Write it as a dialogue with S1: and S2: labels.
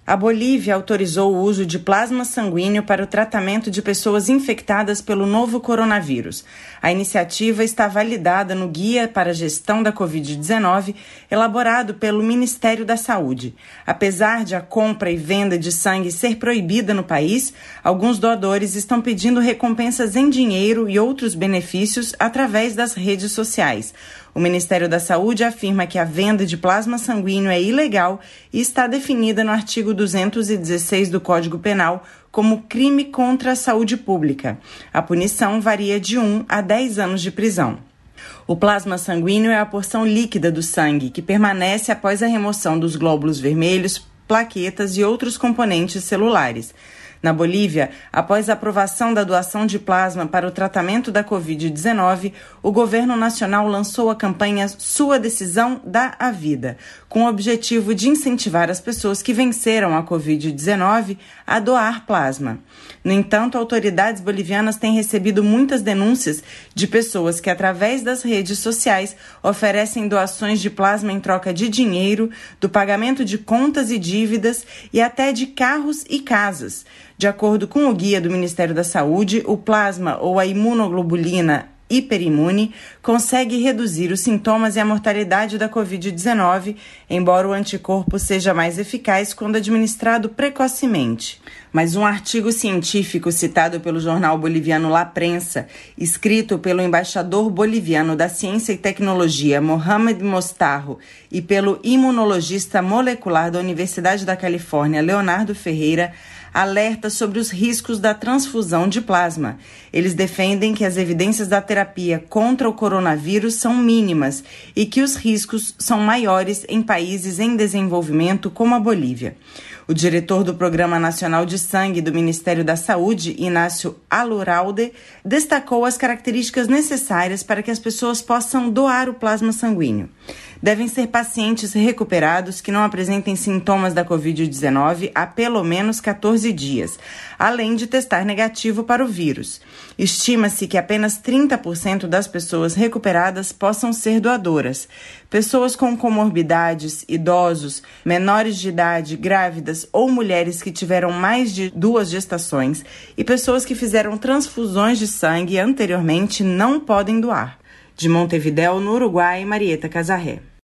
S1: A Bolívia autorizou o uso de plasma sanguíneo para o tratamento de pessoas infectadas pelo novo coronavírus. A iniciativa está validada no Guia para a Gestão da Covid-19, elaborado pelo Ministério da Saúde. Apesar de a compra e venda de sangue ser proibida no país, alguns doadores estão pedindo recompensas em dinheiro e outros benefícios através das redes sociais. O Ministério da Saúde afirma que a venda de plasma sanguíneo é ilegal e está definida no artigo 216 do Código Penal como crime contra a saúde pública. A punição varia de 1 a 10 anos de prisão. O plasma sanguíneo é a porção líquida do sangue que permanece após a remoção dos glóbulos vermelhos, plaquetas e outros componentes celulares. Na Bolívia, após a aprovação da doação de plasma para o tratamento da Covid-19, o governo nacional lançou a campanha Sua Decisão Dá a Vida, com o objetivo de incentivar as pessoas que venceram a Covid-19 a doar plasma. No entanto, autoridades bolivianas têm recebido muitas denúncias de pessoas que, através das redes sociais, oferecem doações de plasma em troca de dinheiro, do pagamento de contas e dívidas e até de carros e casas. De acordo com o guia do Ministério da Saúde, o plasma ou a imunoglobulina hiperimune consegue reduzir os sintomas e a mortalidade da Covid-19, embora o anticorpo seja mais eficaz quando administrado precocemente. Mas um artigo científico citado pelo jornal boliviano La Prensa, escrito pelo embaixador boliviano da Ciência e Tecnologia, Mohamed Mostarro, e pelo imunologista molecular da Universidade da Califórnia, Leonardo Ferreira, alerta sobre os riscos da transfusão de plasma. Eles defendem que as evidências da terapia contra o coronavírus são mínimas e que os riscos são maiores em países em desenvolvimento como a Bolívia. O diretor do Programa Nacional de Sangue do Ministério da Saúde, Inácio Alurralde, destacou as características necessárias para que as pessoas possam doar o plasma sanguíneo. Devem ser pacientes recuperados que não apresentem sintomas da Covid-19 há pelo menos 14 dias, além de testar negativo para o vírus. Estima-se que apenas 30% das pessoas recuperadas possam ser doadoras. Pessoas com comorbidades, idosos, menores de idade, grávidas ou mulheres que tiveram mais de 2 gestações e pessoas que fizeram transfusões de sangue anteriormente não podem doar. De Montevidéu, no Uruguai, Marieta Casarré.